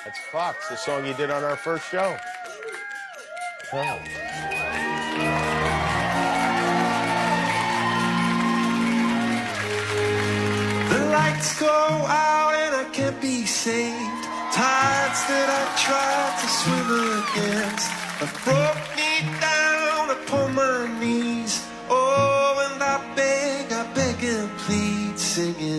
That's Fox, the song you did on our first show. Oh. The lights go out and I can't be saved. Tides that I tried to swim against have brought me down upon my knees. Oh, and I beg and plead, singing.